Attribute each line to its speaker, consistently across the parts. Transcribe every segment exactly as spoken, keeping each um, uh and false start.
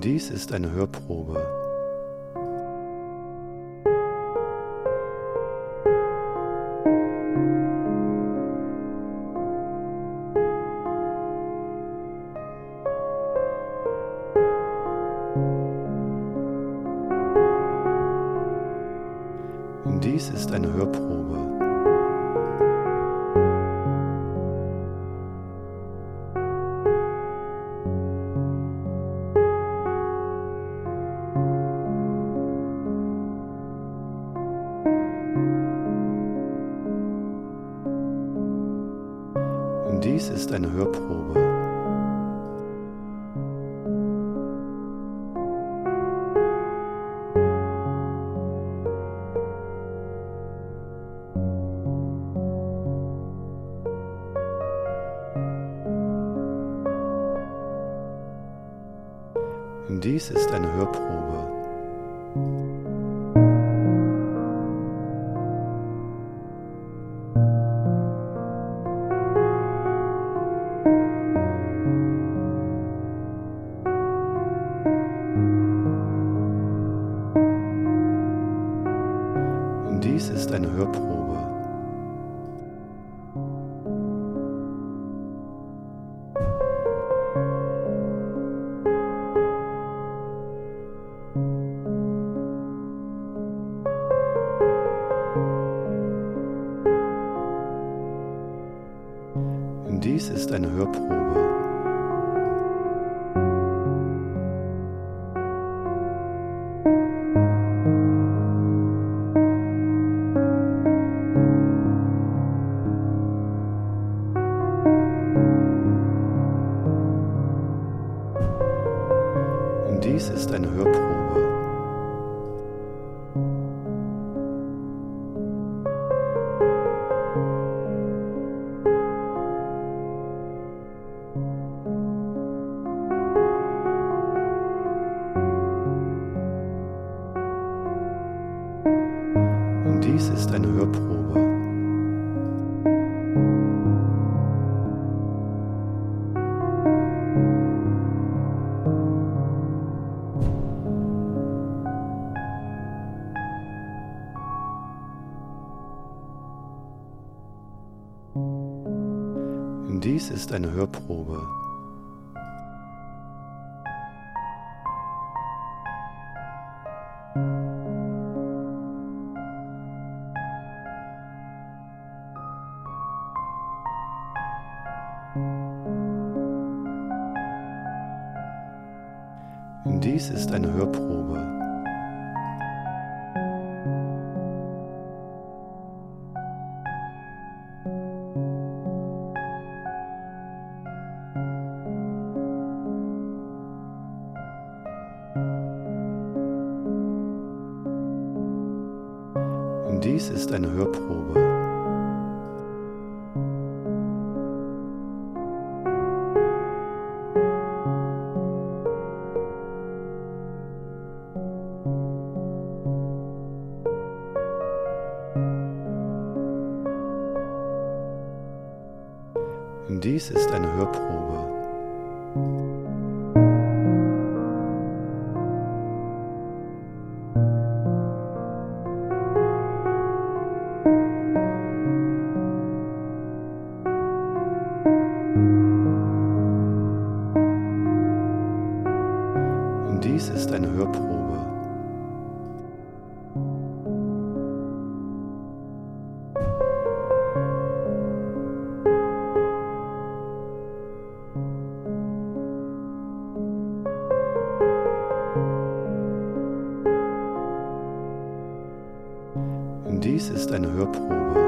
Speaker 1: Dies ist eine Hörprobe. Dies ist eine Hörprobe. Dies ist eine Hörprobe. Dies ist eine Hörprobe. Dies ist eine Hörprobe. Dies ist eine Hörprobe. Dies ist eine Hörprobe. Dies ist eine Hörprobe. Dies ist eine Hörprobe. Dies ist eine Hörprobe. Dies ist eine Hörprobe. Dies ist eine Hörprobe. Dies ist eine Hörprobe. Dies ist eine Hörprobe.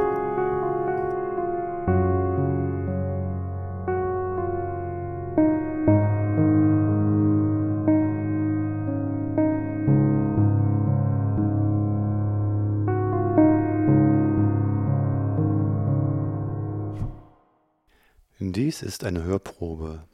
Speaker 1: Dies ist eine Hörprobe.